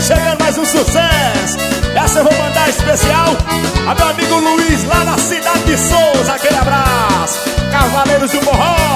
chegando mais um sucesso. Essa eu vou mandar especial a meu amigo Luiz, lá na cidade de Souza. Aquele abraço, Cavaleiros do Forró.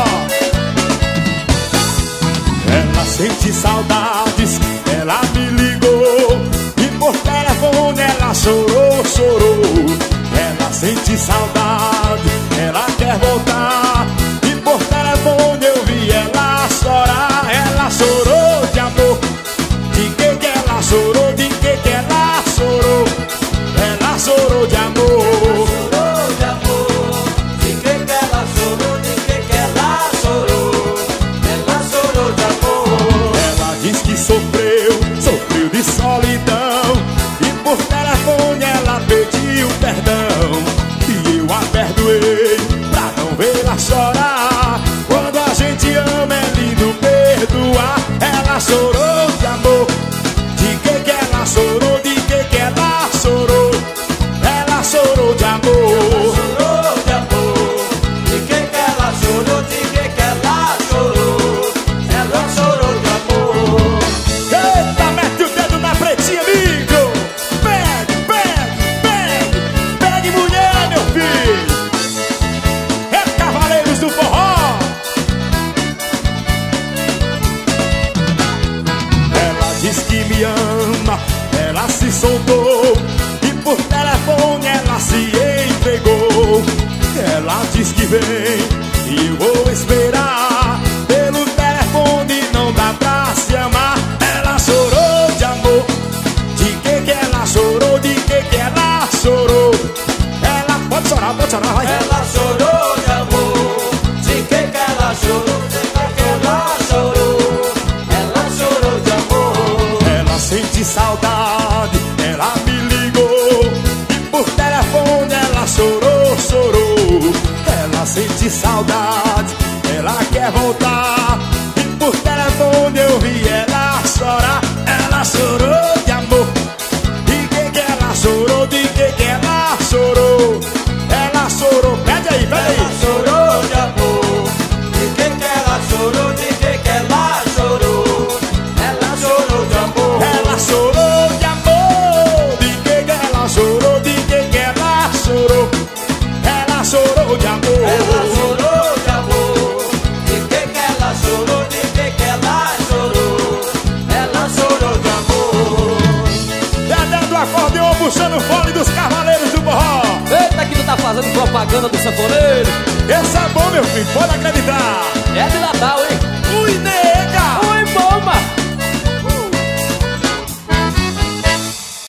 Ela sente saudades, ela me ligou e por telefone ela chorou, chorou. Ela sente saudade, ela quer voltar e por telefone eu vi ela chorar. Ela chorou de amor. De que ela chorou? De que ela chorou? Ela chorou de amor. Chorou de amor. De que ela chorou? De que ela chorou? Ela chorou de amor. Ela diz que sofreu de solidão e por telefone ela pediu perdão e eu a perdoei pra não vê-la chorar. Quando a gente ama é lindo perdoar. Ela chorou de amor. De que ela chorou? De que ela chorou? Ela chorou de amor. Chorou de amor. De que ela chorou? De que ela chorou? Ela chorou de amor. Eita, mete o dedo na pretinha, amigo. Pegue, pegue, pegue. Pegue mulher, meu filho. É Cavaleiros do Forró. Ela diz que me ama, ela se soltou e por telefone ela se entregou. Ela diz que vem e eu vou esperar. Pelo telefone não dá pra se amar. Ela chorou de amor. De que ela chorou? De que ela chorou? Ela pode chorar, vai. Ela chorou de amor. De que ela chorou? De que ela chorou? Ela chorou de amor. Ela sente saudade, ela me ligou e por telefone ela chorou, chorou. Ela sente saudade, ela quer voltar e por telefone eu vi ela chorar. Ela chorou de amor. De que ela chorou? De que ela chorou? Ela chorou, pede aí, pede Ela aí. chorou de amor. De que ela chorou? De que ela chorou? Ela chorou de amor. Ela chorou de amor. De que ela chorou? De que ela chorou? Ela chorou de amor. Ela chorou de amor. De que ela chorou? De que ela chorou? Ela chorou de amor. Dedé do acordeon puxando o fone dos Cavaleiros do Forró. Eita, que tu tá fazendo propaganda do sanfoneiro. Esse é bom, meu filho, pode acreditar. É de Natal, hein?